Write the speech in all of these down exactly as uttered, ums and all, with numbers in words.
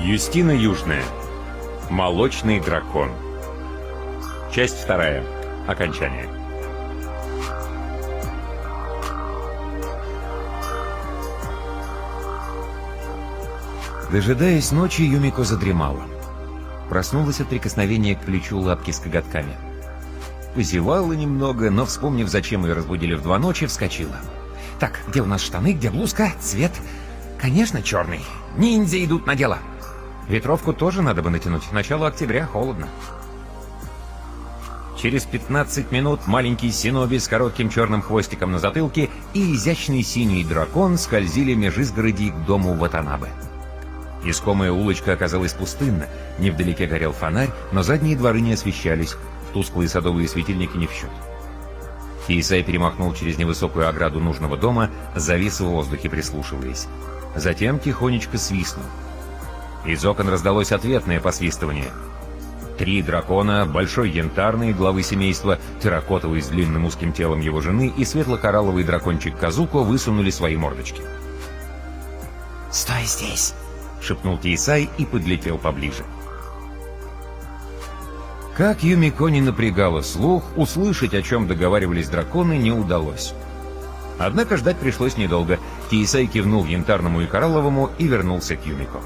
Юстина Южная. Молочный дракон. Часть вторая. Окончание. Дожидаясь ночи, Юмико задремала. Проснулась от прикосновения к плечу лапки с коготками. Позевала немного, но, вспомнив, зачем ее разбудили в два ночи, вскочила. «Так, где у нас штаны, где блузка, цвет?» «Конечно, черный. Ниндзя идут на дело». Ветровку тоже надо бы натянуть. Начало октября, холодно. Через пятнадцать минут маленький синоби с коротким черным хвостиком на затылке и изящный синий дракон скользили меж изгородей к дому Ватанабе. Искомая улочка оказалась пустынна. Невдалеке горел фонарь, но задние дворы не освещались. Тусклые садовые светильники не в счет. Киисай перемахнул через невысокую ограду нужного дома, завис в воздухе, прислушиваясь. Затем тихонечко свистнул. Из окон раздалось ответное посвистывание. Три дракона, большой янтарный, главы семейства, терракотовый с длинным узким телом его жены и светло-коралловый дракончик Казуко высунули свои мордочки. «Стой здесь!» — шепнул Киисай и подлетел поближе. Как Юмико не напрягала слух, услышать, о чем договаривались драконы, не удалось. Однако ждать пришлось недолго. Киисай кивнул янтарному и коралловому и вернулся к Юмико.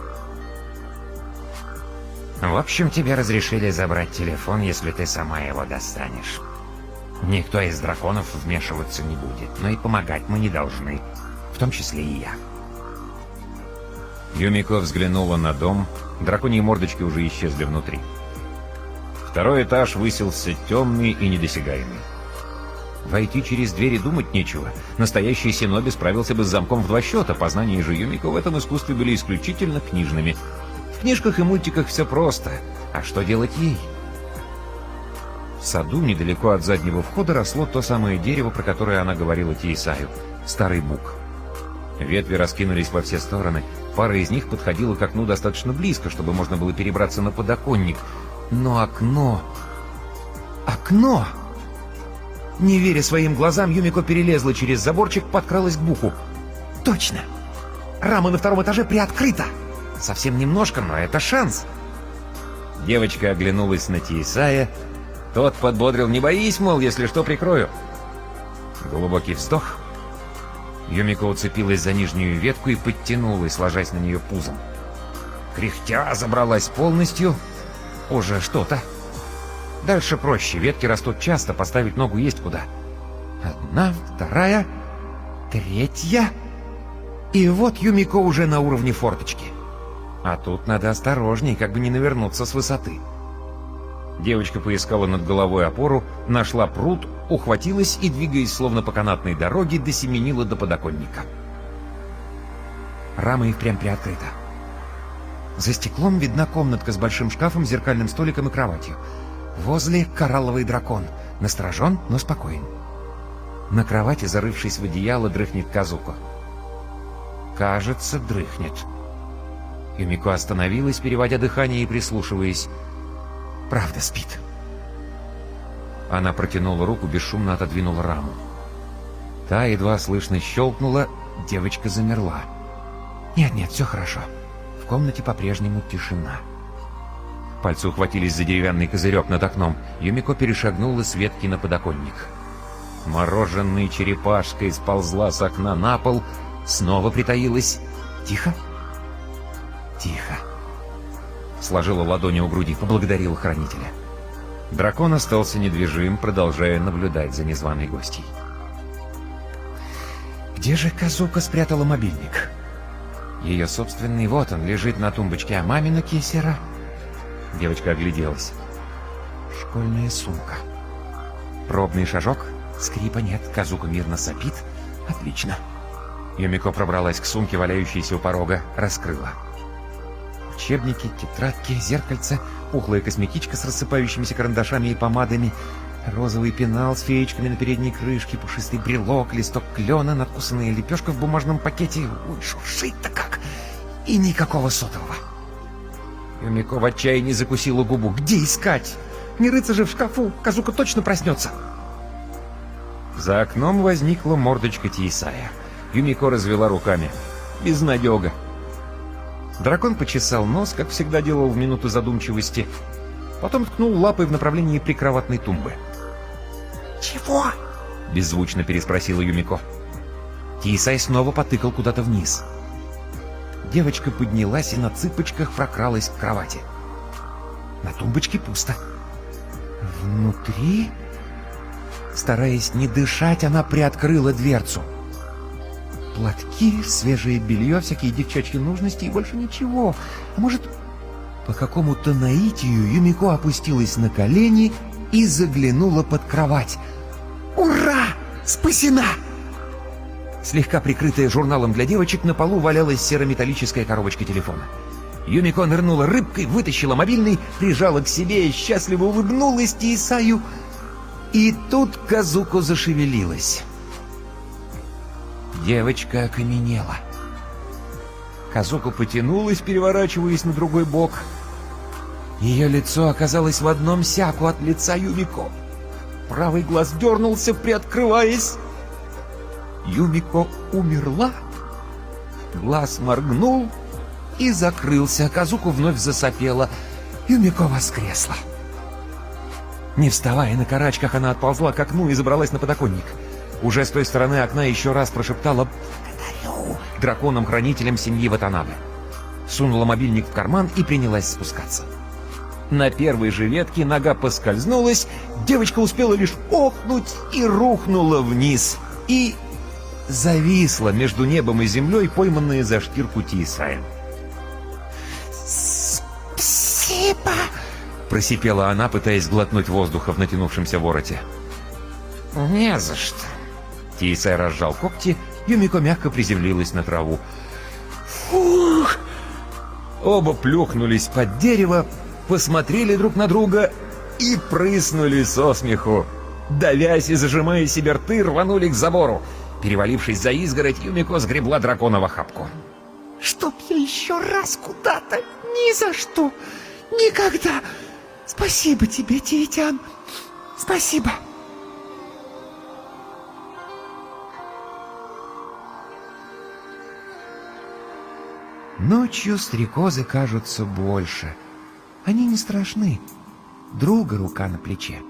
«В общем, тебе разрешили забрать телефон, если ты сама его достанешь. Никто из драконов вмешиваться не будет, но и помогать мы не должны, в том числе и я». Юмико взглянула на дом. Драконьи мордочки уже исчезли внутри. Второй этаж высился темный и недосягаемый. Войти через дверь и думать нечего. Настоящий синоби справился бы с замком в два счета. Познания же Юмико в этом искусстве были исключительно книжными. В книжках и мультиках все просто. А что делать ей? В саду, недалеко от заднего входа, росло то самое дерево, про которое она говорила Киисаю. Старый бук. Ветви раскинулись во все стороны. Пара из них подходила к окну достаточно близко, чтобы можно было перебраться на подоконник. Но окно... Окно! Не веря своим глазам, Юмико перелезла через заборчик, подкралась к буку. Точно! Рама на втором этаже приоткрыта! Совсем немножко, но это шанс. Девочка оглянулась на Киисая. Тот подбодрил: «Не боись, мол, если что, прикрою». Глубокий вздох. Юмико уцепилась за нижнюю ветку и подтянулась, ложась на нее пузом. Кряхтя забралась полностью. Уже что-то. Дальше проще. Ветки растут часто, поставить ногу есть куда. Одна, вторая, третья. И вот Юмико уже на уровне форточки. А тут надо осторожней, как бы не навернуться с высоты. Девочка поискала над головой опору, нашла прут, ухватилась и, двигаясь словно по канатной дороге, досеменила до подоконника. Рама и впрямь приоткрыта. За стеклом видна комнатка с большим шкафом, зеркальным столиком и кроватью. Возле коралловый дракон. Насторожен, но спокоен. На кровати, зарывшись в одеяло, дрыхнет Казуко. Кажется, дрыхнет. Юмико остановилась, переводя дыхание и прислушиваясь. Правда спит. Она протянула руку, бесшумно отодвинула раму. Та едва слышно щелкнула, девочка замерла. Нет-нет, все хорошо. В комнате по-прежнему тишина. Пальцы ухватились за деревянный козырек над окном. Юмико перешагнула с ветки на подоконник. Мороженой черепашкой сползла с окна на пол, снова притаилась. Тихо. Тихо. Сложила ладони у груди, поблагодарила хранителя. Дракон остался недвижим, продолжая наблюдать за незваной гостьей. Где же Казуко спрятала мобильник? Ее собственный, вот он, лежит на тумбочке, а мамина кисера... Девочка огляделась. Школьная сумка. Пробный шажок. Скрипа нет, Казуко мирно сопит. Отлично. Юмико пробралась к сумке, валяющейся у порога, раскрыла. Учебники, тетрадки, зеркальце, пухлая косметичка с рассыпающимися карандашами и помадами, розовый пенал с феечками на передней крышке, пушистый брелок, листок клена, надкусанная лепешка в бумажном пакете. Ой, шуршит-то как! И никакого сотового. Юмико в отчаянии закусила губу. Где искать? Не рыться же в шкафу, Казуко точно проснется. За окном возникла мордочка Киисая. Юмико развела руками. Безнадега. Дракон почесал нос, как всегда делал в минуту задумчивости, потом ткнул лапой в направлении прикроватной тумбы. «Чего?» — беззвучно переспросила Юмико. Тиесай снова потыкал куда-то вниз. Девочка поднялась и на цыпочках прокралась к кровати. На тумбочке пусто. Внутри... Стараясь не дышать, она приоткрыла дверцу. Платки, свежее белье, всякие девчачьи нужности и больше ничего. А может, по какому-то наитию Юмико опустилась на колени и заглянула под кровать. «Ура! Спасена!» Слегка прикрытая журналом для девочек, на полу валялась серометаллическая коробочка телефона. Юмико нырнула рыбкой, вытащила мобильный, прижала к себе и счастливо улыбнулась Тиесаю. И тут Казуко зашевелилась. Девочка окаменела. Казуко потянулась, переворачиваясь на другой бок. Ее лицо оказалось в одном сяку от лица Юмико. Правый глаз дернулся, приоткрываясь. Юмико умерла. Глаз моргнул и закрылся. Казуко вновь засопела. Юмико воскресла. Не вставая на карачках, она отползла к окну и забралась на подоконник. Уже с той стороны окна еще раз прошептала «Благодарю» драконам-хранителям семьи Ватанабе. Сунула мобильник в карман и принялась спускаться. На первой же ветке нога поскользнулась, девочка успела лишь охнуть и рухнула вниз. И зависла между небом и землей, пойманная за шкирку Тиесаем. «Спасибо!» — просипела она, пытаясь глотнуть воздуха в натянувшемся вороте. «Не за что». Тиесай разжал когти, Юмико мягко приземлилась на траву. «Фух!» Оба плюхнулись под дерево, посмотрели друг на друга и прыснули со смеху. Давясь и зажимая себе рты, рванули к забору. Перевалившись за изгородь, Юмико сгребла дракона в охапку. «Чтоб я еще раз куда-то! Ни за что! Никогда! Спасибо тебе, Тиетян! Спасибо!» Ночью стрекозы кажутся больше. Они не страшны. Друга рука на плече.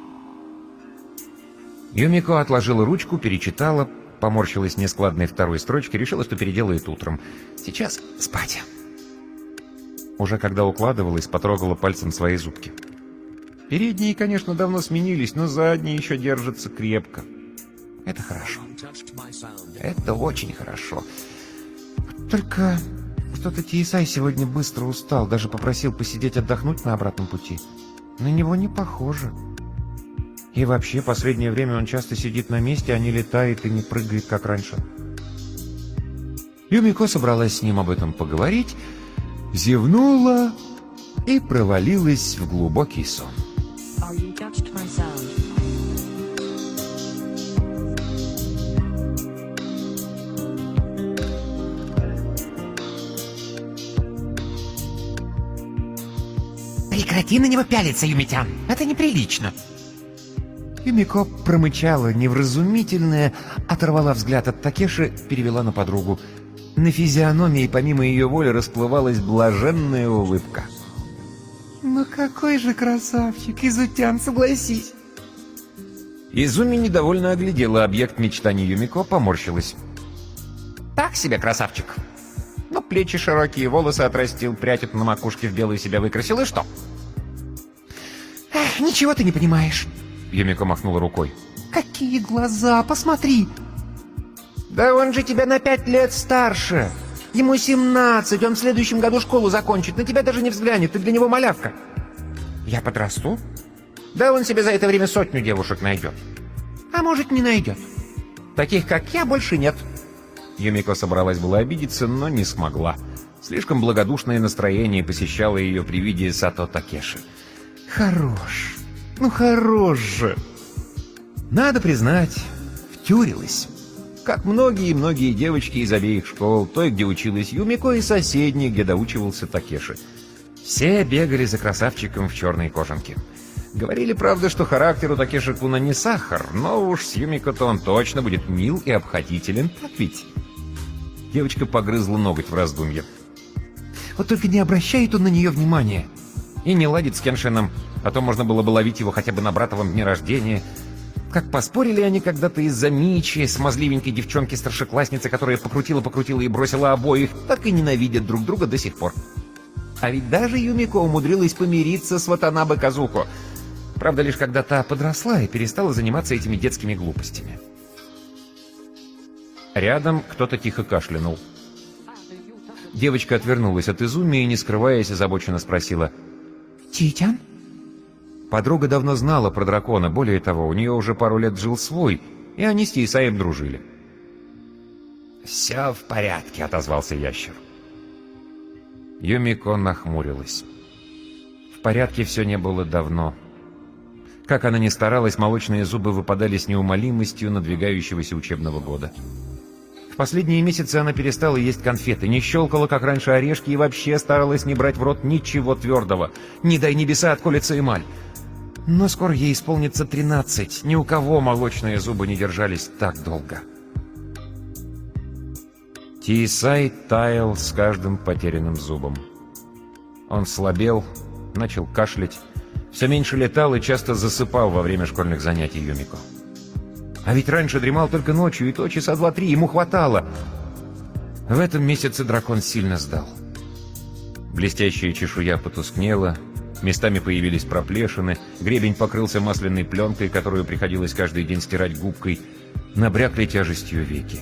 Юмико отложила ручку, перечитала, поморщилась нескладной второй строчки, решила, что переделает утром. Сейчас спать. Уже когда укладывалась, потрогала пальцем свои зубки. Передние, конечно, давно сменились, но задние еще держатся крепко. Это хорошо. Это очень хорошо. Только... Что-то Тиесай сегодня быстро устал, даже попросил посидеть отдохнуть на обратном пути. На него не похоже. И вообще, последнее время он часто сидит на месте, а не летает и не прыгает, как раньше. Юмико собралась с ним об этом поговорить, зевнула и провалилась в глубокий сон. «Прекрати на него пялиться, Юмитян! Это неприлично!» Юмико промычала невразумительное, оторвала взгляд от Такеши, перевела на подругу. На физиономии, помимо ее воли, расплывалась блаженная улыбка. «Ну какой же красавчик, Изутян, согласись!» Изуми недовольно оглядела объект мечтаний Юмико, поморщилась. «Так себе красавчик. Но плечи широкие, волосы отрастил, прядь на макушке в белую себя выкрасил, и что?» Эх, «Ничего ты не понимаешь!» Юмико махнула рукой. «Какие глаза, посмотри!» «Да он же тебя на пять лет старше! Ему семнадцать, он в следующем году школу закончит, на тебя даже не взглянет, ты для него малявка!» «Я подрасту?» «Да он себе за это время сотню девушек найдет!» «А может, не найдет?» «Таких, как я, больше нет!» Юмико собралась была обидеться, но не смогла. Слишком благодушное настроение посещало ее при виде Сато Такеши. «Хорош! Ну хорош же!» Надо признать, втюрилась. Как многие-многие девочки из обеих школ, той, где училась Юмико, и соседней, где доучивался Такеши. Все бегали за красавчиком в черной кожанке. Говорили, правда, что характер у Такеши-куна не сахар, но уж с Юмико-то он точно будет мил и обходителен, так ведь? Девочка погрызла ноготь в раздумье. Вот только не обращает он на нее внимания. И не ладит с Кеншином, а то можно было бы ловить его хотя бы на братовом дне рождения. Как поспорили они когда-то из-за Мичи, смазливенькой девчонки-старшеклассницы, которая покрутила-покрутила и бросила обоих, так и ненавидят друг друга до сих пор. А ведь даже Юмико умудрилась помириться с Ватанабе Казуко. Правда, лишь когда та подросла и перестала заниматься этими детскими глупостями. Рядом кто-то тихо кашлянул. Девочка отвернулась от Изуми и, не скрываясь, озабоченно спросила: «Титян?» Подруга давно знала про дракона, более того, у нее уже пару лет жил свой, и они с Тейсаем дружили. «Все в порядке», — отозвался ящер. Юмико нахмурилась. В порядке все не было давно. Как она ни старалась, молочные зубы выпадали с неумолимостью надвигающегося учебного года. В последние месяцы она перестала есть конфеты, не щелкала, как раньше, орешки и вообще старалась не брать в рот ничего твердого. Не дай небеса, отколется эмаль. Но скоро ей исполнится тринадцать. Ни у кого молочные зубы не держались так долго. Тейсай таял с каждым потерянным зубом. Он слабел, начал кашлять, все меньше летал и часто засыпал во время школьных занятий Юмико. А ведь раньше дремал только ночью, и то часа два-три ему хватало. В этом месяце дракон сильно сдал. Блестящая чешуя потускнела, местами появились проплешины, гребень покрылся масляной пленкой, которую приходилось каждый день стирать губкой, набрякли тяжестью веки.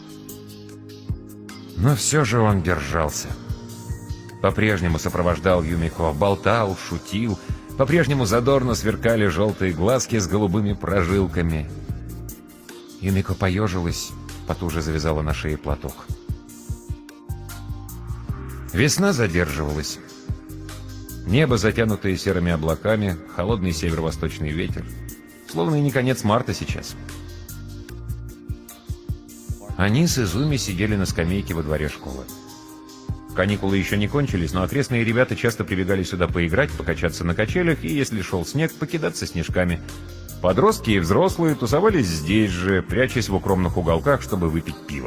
Но все же он держался. По-прежнему сопровождал Юмико, болтал, шутил, по-прежнему задорно сверкали желтые глазки с голубыми прожилками. Юмико поежилась, потуже завязала на шее платок. Весна задерживалась. Небо, затянутое серыми облаками, холодный северо-восточный ветер. Словно и не конец марта сейчас. Они с Изуми сидели на скамейке во дворе школы. Каникулы еще не кончились, но окрестные ребята часто прибегали сюда поиграть, покачаться на качелях и, если шел снег, покидаться снежками. Подростки и взрослые тусовались здесь же, прячась в укромных уголках, чтобы выпить пиво.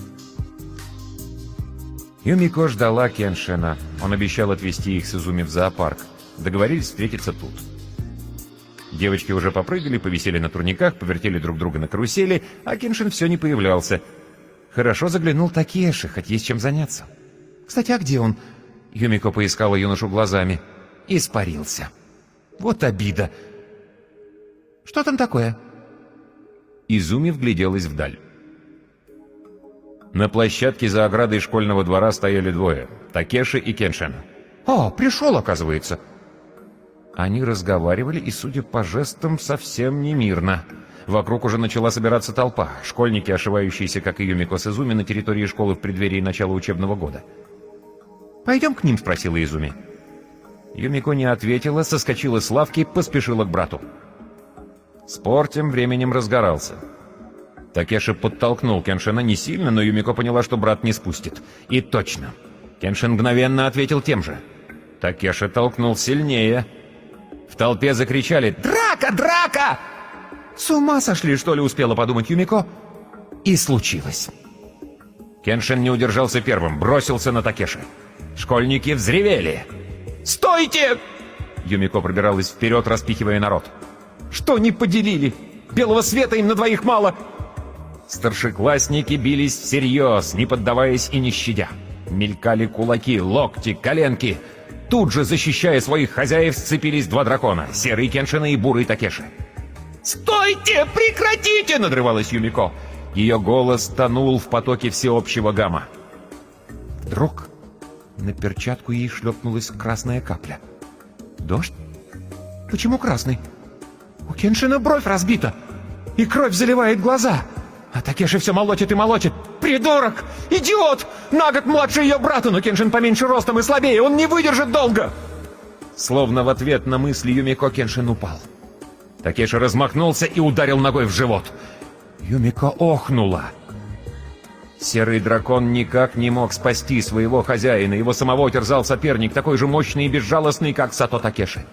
Юмико ждала Кеншина. Он обещал отвезти их с Изуми в зоопарк. Договорились встретиться тут. Девочки уже попрыгали, повисели на турниках, повертели друг друга на карусели, а Кеншин все не появлялся. Хорошо заглянул Такеши, хоть есть чем заняться. «Кстати, а где он?» Юмико поискала юношу глазами. Испарился. Вот обида. «Что там такое?» Изуми вгляделась вдаль. На площадке за оградой школьного двора стояли двое — Такеши и Кеншин. «О, пришел, оказывается!» Они разговаривали и, судя по жестам, совсем не мирно. Вокруг уже начала собираться толпа. Школьники, ошивающиеся, как и Юмико с Изуми, на территории школы в преддверии начала учебного года. «Пойдем к ним?» — спросила Изуми. Юмико не ответила, соскочила с лавки, поспешила к брату. Спор тем временем разгорался. Такеши подтолкнул Кеншина не сильно, но Юмико поняла, что брат не спустит. И точно. Кеншин мгновенно ответил тем же. Такеши толкнул сильнее. В толпе закричали: «Драка! Драка!» «С ума сошли, что ли?» — успела подумать Юмико. И случилось. Кеншин не удержался первым, бросился на Такеши. Школьники взревели. «Стойте!» Юмико пробиралась вперед, распихивая народ. «Что не поделили? Белого света им на двоих мало!» Старшеклассники бились всерьез, не поддаваясь и не щадя. Мелькали кулаки, локти, коленки. Тут же, защищая своих хозяев, сцепились два дракона — серый Кеншина и бурый Такеши. «Стойте! Прекратите!» — надрывалась Юмико. Ее голос тонул в потоке всеобщего гамма. Вдруг на перчатку ей шлепнулась красная капля. «Дождь? Почему красный? У Кеншина бровь разбита, и кровь заливает глаза. А Такеши все молотит и молотит. Придурок! Идиот! На год младше ее брата, но Кеншин поменьше ростом и слабее, он не выдержит долго!» Словно в ответ на мысли Юмико, Кеншин упал. Такеши размахнулся и ударил ногой в живот. Юмико охнула. Серый дракон никак не мог спасти своего хозяина. Его самого терзал соперник, такой же мощный и безжалостный, как Сато Такеши.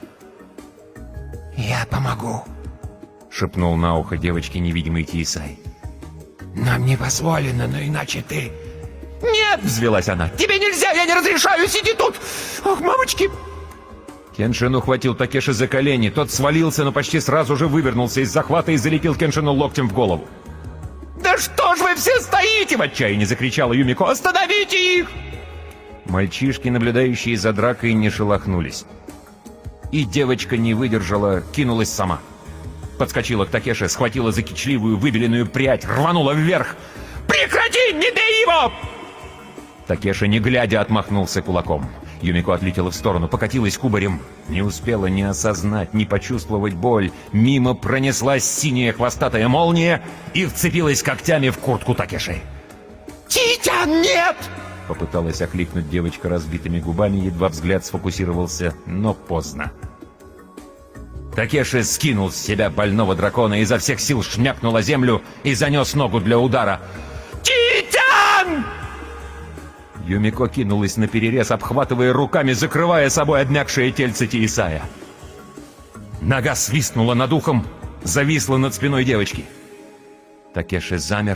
«Я помогу», — шепнул на ухо девочке невидимый Тейсай. «Нам не позволено, но иначе ты Нет, взвелась она. Тебе нельзя, я не разрешаю, сиди тут. Ох, мамочки. Кеншин ухватил Такеши за колени. Тот свалился, но почти сразу же вывернулся из захвата и залепил Кеншину локтем в голову. Да что ж вы все стоите? В отчаянии закричала Юмико. Остановите их! Мальчишки, наблюдающие за дракой, не шелохнулись. И девочка не выдержала, кинулась сама. Подскочила к Такеше, схватила за кичливую выбеленную прядь, рванула вверх. Прекрати, не бей его! Такеша, не глядя, отмахнулся кулаком. Юмико отлетела в сторону, покатилась кубарем. Не успела ни осознать, ни почувствовать боль. Мимо пронеслась синяя хвостатая молния и вцепилась когтями в куртку Такеши. Титян, нет! Попыталась окликнуть девочка разбитыми губами, едва взгляд сфокусировался, но поздно. Такеши скинул с себя больного дракона, изо всех сил шмякнул о землю и занес ногу для удара. Титян! Юмико кинулась на перерез, обхватывая руками, закрывая собой обмякшее тельце Тиисая. Нога свистнула над ухом, зависла над спиной девочки. Такеши замер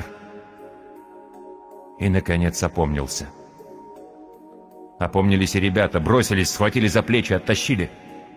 и, наконец, опомнился. Опомнились и ребята, бросились, схватили за плечи, оттащили.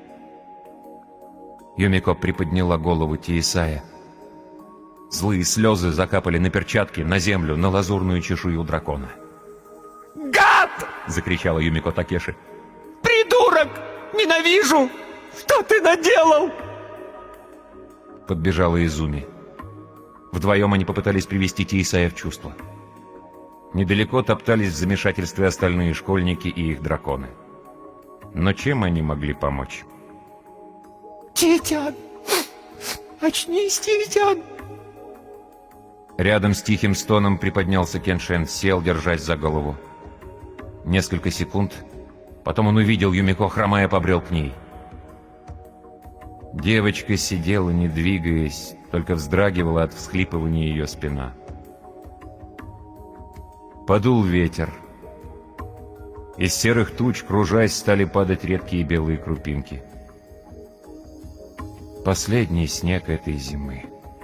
Юмико приподняла голову Тиисая. Злые слезы закапали на перчатки, на землю, на лазурную чешую дракона. Гад! — закричала Юмико Такеши. Придурок! Ненавижу! Что ты наделал? Подбежала Изуми. Вдвоем они попытались привести Тиисая в чувство. Недалеко топтались в замешательстве остальные школьники и их драконы. Но чем они могли помочь? Титян! Очнись, Титян! Рядом с тихим стоном приподнялся Кеншин, сел, держась за голову. Несколько секунд, потом он увидел Юмико, хромая, побрел к ней. Девочка сидела, не двигаясь, только вздрагивала от всхлипывания ее спина. Подул ветер. Из серых туч, кружась, стали падать редкие белые крупинки. Последний снег этой зимы.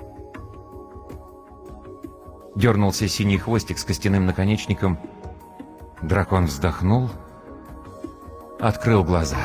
Дернулся синий хвостик с костяным наконечником. Дракон вздохнул, открыл глаза.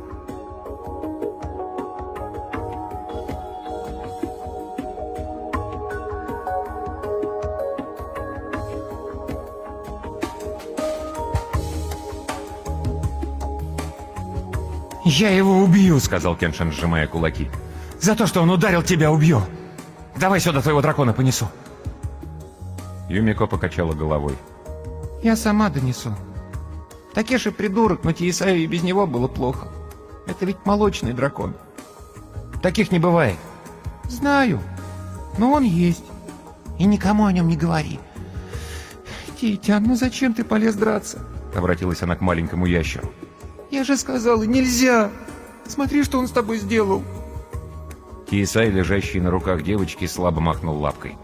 «Я его убью», — Сказал Кеншин, сжимая кулаки. «За то, что он ударил тебя, убью! Давай сюда твоего дракона понесу!» Юмико покачала головой. «Я сама донесу. Такеши придурок, но Тиисаю и без него было плохо. Это ведь молочный дракон. Таких не бывает». «Знаю, но он есть. И никому о нем не говори. Титян, ну зачем ты полез драться?» Обратилась она к маленькому ящеру. «Я же сказала, нельзя! Смотри, что он с тобой сделал!» Тиисай, лежащий на руках девочки, слабо махнул лапкой.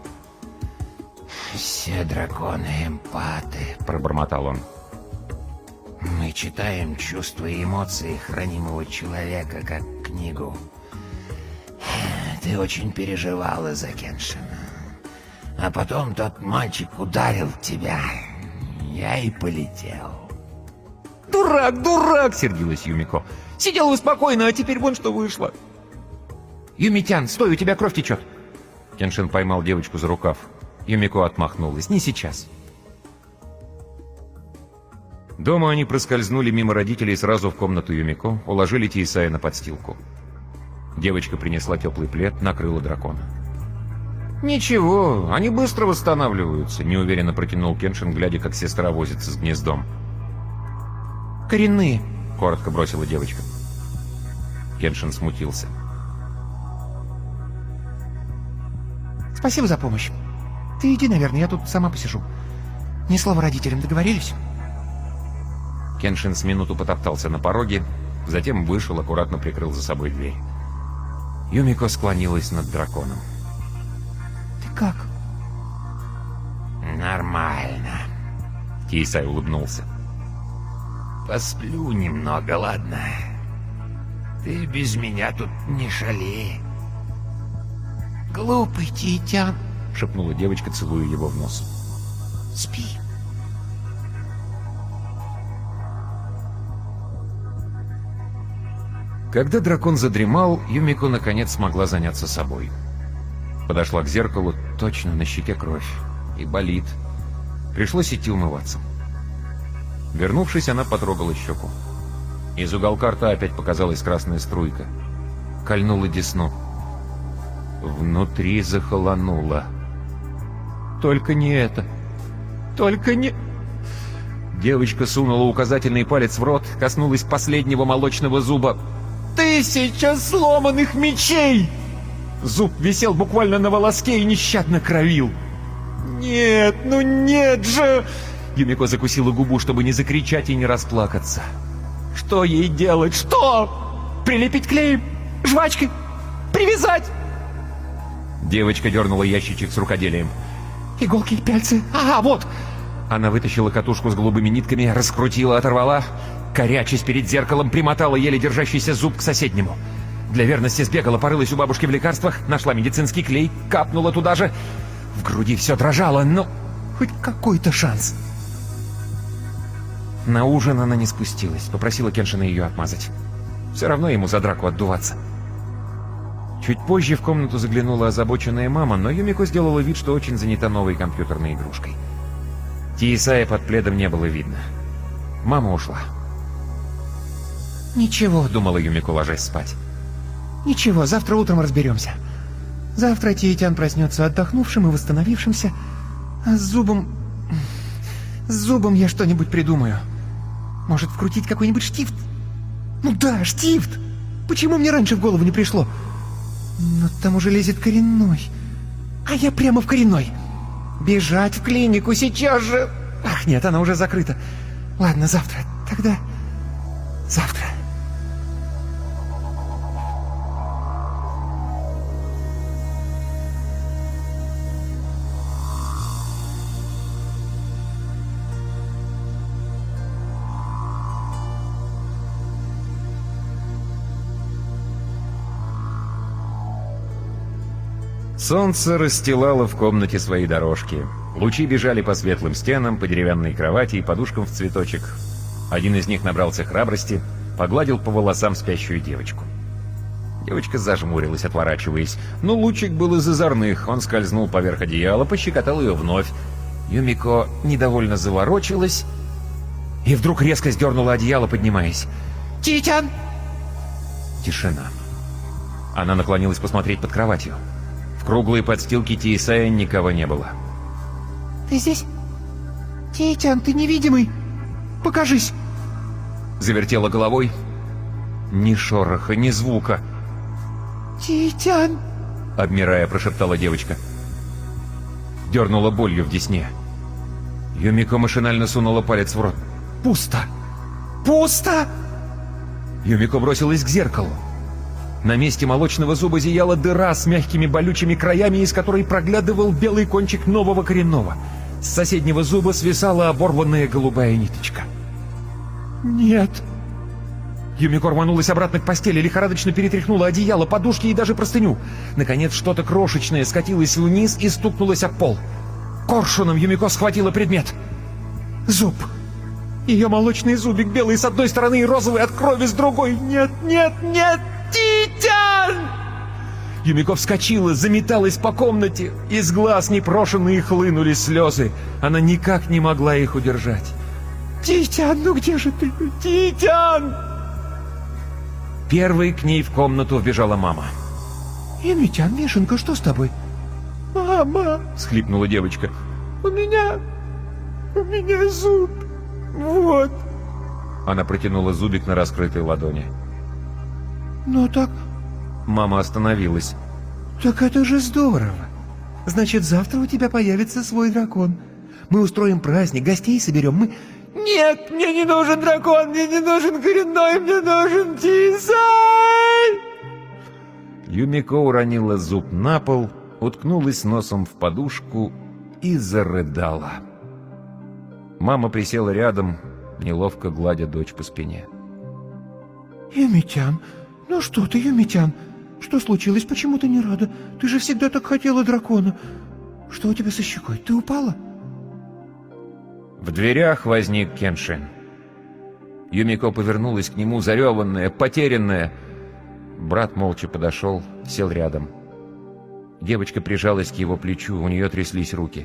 «Все драконы эмпаты», — Пробормотал он. «Мы читаем чувства и эмоции хранимого человека, как книгу. Ты очень переживала за Кеншина. А потом тот мальчик ударил тебя. Я и полетел». «Дурак, дурак!» — Сердилась Юмико. Сидел спокойно, а теперь вон что вышло. «Юмитян, стой, у тебя кровь течет!» Кеншин поймал девочку за рукав. Юмико отмахнулась. «Не сейчас». Дома они проскользнули мимо родителей сразу в комнату Юмико, уложили Тиисая на подстилку. Девочка принесла теплый плед, накрыла дракона. «Ничего, они быстро восстанавливаются», — неуверенно протянул Кеншин, глядя, как сестра возится с гнездом. «Коренные», — коротко бросила девочка. Кеншин смутился. «Спасибо за помощь. Ты иди, наверное, я тут сама посижу. Ни слова родителям, договорились?» Кеншин с минуту потоптался на пороге, затем вышел, аккуратно прикрыл за собой дверь. Юмико склонилась над драконом. «Ты как?» «Нормально». Тиисай улыбнулся. «Посплю немного, ладно? Ты без меня тут не шали». «Глупый Титян». — шепнула девочка, целуя его в нос. «Спи». Когда дракон задремал, Юмико наконец смогла заняться собой. Подошла к зеркалу, точно на щеке кровь. И болит. Пришлось идти умываться. Вернувшись, она потрогала щеку. Из уголка рта опять показалась красная струйка. Кольнула десну. Внутри захолонуло. Только не это. Только не... Девочка сунула указательный палец в рот, коснулась последнего молочного зуба. Тысяча сломанных мечей! Зуб висел буквально на волоске и нещадно кровил. Нет, ну нет же! Юмико закусила губу, чтобы не закричать и не расплакаться. Что ей делать? Что? Прилепить клеем? Жвачкой? Привязать? Девочка дернула ящичек с рукоделием. Иголки и пяльцы. Ага, вот! Она вытащила катушку с голубыми нитками, раскрутила, оторвала. Корячась перед зеркалом, примотала еле держащийся зуб к соседнему. Для верности сбегала, порылась у бабушки в лекарствах, нашла медицинский клей, капнула туда же. В груди все дрожало, но хоть какой-то шанс. На ужин она не спустилась, попросила Кеншина ее отмазать. Все равно ему за драку отдуваться. Чуть позже в комнату заглянула озабоченная мама, но Юмико сделала вид, что очень занята новой компьютерной игрушкой. Тиесая под пледом не было видно. Мама ушла. «Ничего», — думала Юмико, ложась спать. Ничего, завтра утром разберемся. Завтра Тиетян проснется отдохнувшим и восстановившимся. А с зубом... С зубом я что-нибудь придумаю. Может, вкрутить какой-нибудь штифт? Ну да, штифт! Почему мне раньше в голову не пришло? Но там уже лезет коренной. А я прямо в коренной. Бежать в клинику сейчас же... Ах, нет, она уже закрыта. Ладно, завтра. Тогда... Завтра. Солнце расстилало в комнате свои дорожки. Лучи бежали по светлым стенам, по деревянной кровати и подушкам в цветочек. Один из них набрался храбрости, погладил по волосам спящую девочку. Девочка зажмурилась, отворачиваясь. Но лучик был из озорных. Он скользнул поверх одеяла, пощекотал ее вновь. Юмико недовольно заворочилась и вдруг резко сдернула одеяло, поднимаясь. Титян! Тишина. Она наклонилась посмотреть под кроватью. В круглой подстилке Тиесая никого не было. Ты здесь? Титян, ты невидимый. Покажись. Завертела головой. Ни шороха, ни звука. Титян! Обмирая, прошептала девочка. Дернула болью в десне. Юмико машинально сунула палец в рот. Пусто! Пусто! Юмико бросилась к зеркалу. На месте молочного зуба зияла дыра с мягкими болючими краями, из которой проглядывал белый кончик нового коренного. С соседнего зуба свисала оборванная голубая ниточка. Нет. Юмико рванулась обратно к постели, лихорадочно перетряхнула одеяло, подушки и даже простыню. Наконец что-то крошечное скатилось вниз и стукнулось об пол. Коршуном Юмико схватила предмет. Зуб. Ее молочный зубик, белый с одной стороны и розовый от крови с другой. Нет, нет, нет! Титян! Юмико вскочила, заметалась по комнате. Из глаз непрошенные хлынули слезы. Она никак не могла их удержать. Титян, ну где же ты? Титян! Первой к ней в комнату вбежала мама. Юмитян, Мишенька, что с тобой? Мама! Всхлипнула девочка. У меня... У меня зуб. Вот. Она протянула зубик на раскрытой ладони. Ну так... Мама остановилась. Так это же здорово. Значит, завтра у тебя появится свой дракон. Мы устроим праздник, гостей соберем, мы... Нет, мне не нужен дракон, мне не нужен коренной, мне нужен Тисай! Юмико уронила зуб на пол, уткнулась носом в подушку и зарыдала. Мама присела рядом, неловко гладя дочь по спине. Юмитян, ну что ты, Юмитян? Что случилось? Почему ты не рада? Ты же всегда так хотела дракона. Что у тебя со щекой? Ты упала? В дверях возник Кеншин. Юмико повернулась к нему, зареванная, потерянная. Брат молча подошел, сел рядом. Девочка прижалась к его плечу, у нее тряслись руки.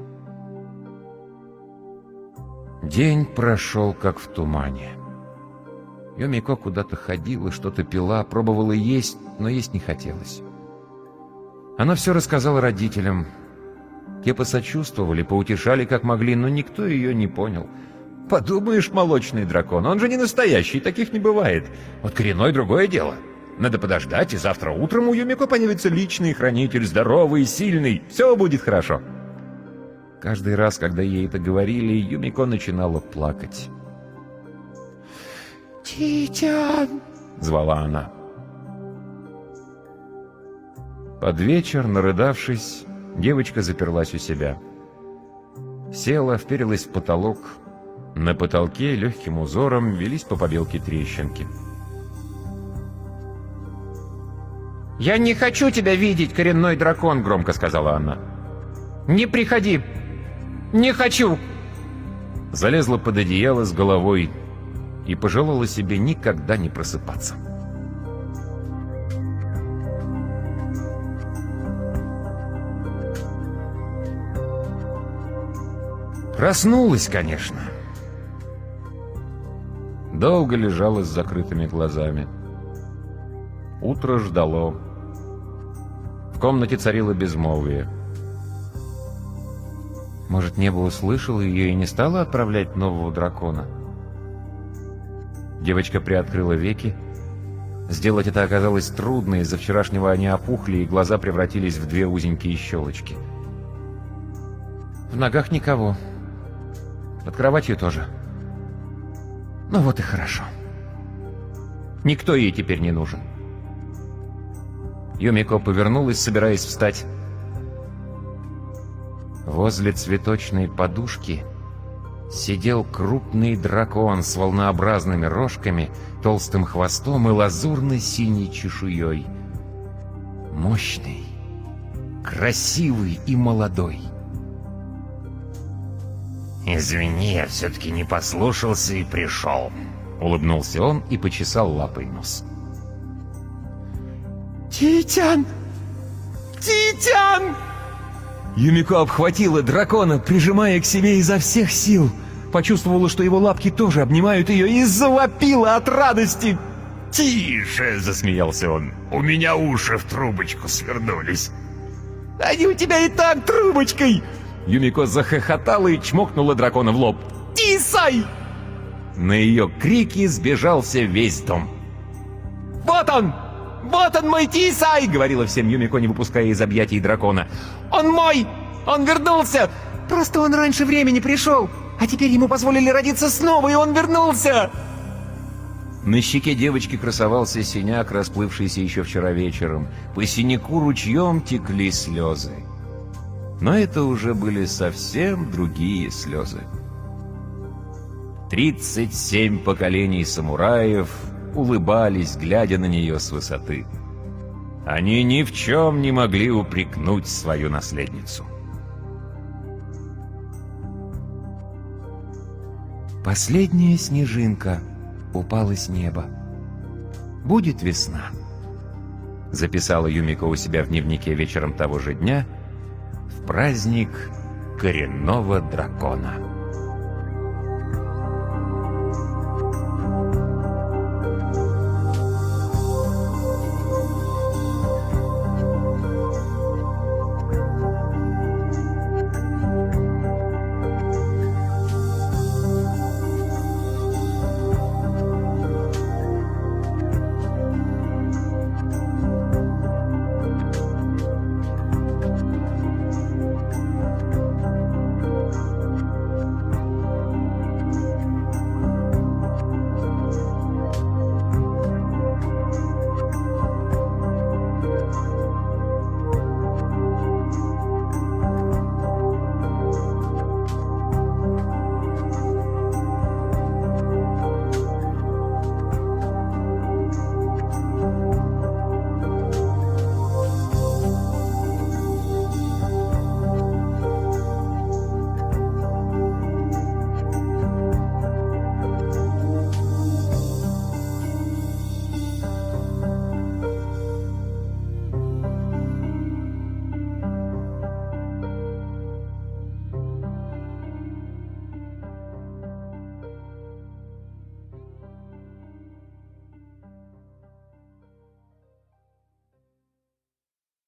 День прошел как в тумане. Юмико куда-то ходила, что-то пила, пробовала есть, но есть не хотелось. Она все рассказала родителям. Те посочувствовали, поутешали как могли, но никто ее не понял. Подумаешь, молочный дракон, он же не настоящий, таких не бывает. Вот коренной — другое дело. Надо подождать, и завтра утром у Юмико появится личный хранитель, здоровый и сильный. Все будет хорошо. Каждый раз, когда ей это говорили, Юмико начинала плакать. «Титян!» — звала она. Под вечер, нарыдавшись, девочка заперлась у себя. Села, вперилась в потолок. На потолке легким узором велись по побелке трещинки. «Я не хочу тебя видеть, коренной дракон!» — громко сказала она. «Не приходи! Не хочу!» Залезла под одеяло с головой и пожелала себе никогда не просыпаться. Проснулась, конечно. Долго лежала с закрытыми глазами. Утро ждало. В комнате царило безмолвие. Может, небо услышало ее и не стало отправлять нового дракона? Девочка приоткрыла веки. Сделать это оказалось трудно, из-за вчерашнего они опухли, и глаза превратились в две узенькие щелочки. В ногах никого. Под кроватью тоже. Ну вот и хорошо. Никто ей теперь не нужен. Юмико повернулась, собираясь встать. Возле цветочной подушки сидел крупный дракон с волнообразными рожками, толстым хвостом и лазурно-синей чешуей. Мощный, красивый и молодой. «Извини, я все-таки не послушался и пришел», — улыбнулся он и почесал лапой нос. «Титян! Титян!» Юмико обхватила дракона, прижимая к себе изо всех сил. Почувствовала, что его лапки тоже обнимают ее, и завопила от радости. «Тише!» — засмеялся он. «У меня уши в трубочку свернулись». «Они у тебя и так трубочкой!» Юмико захохотала и чмокнула дракона в лоб. «Тисай!» На ее крики сбежался весь дом. «Вот он! Вот он, мой Тисай!» — говорила всем Юмико, не выпуская из объятий дракона. «Он мой! Он вернулся! Просто он раньше времени пришел, а теперь ему позволили родиться снова, и он вернулся!» На щеке девочки красовался синяк, расплывшийся еще вчера вечером. По синяку ручьем текли слезы. Но это уже были совсем другие слезы. Тридцать семь поколений самураев улыбались, глядя на нее с высоты. Они ни в чем не могли упрекнуть свою наследницу. Последняя снежинка упала с неба. «Будет весна», — записала Юмико у себя в дневнике вечером того же дня, в праздник коренного дракона.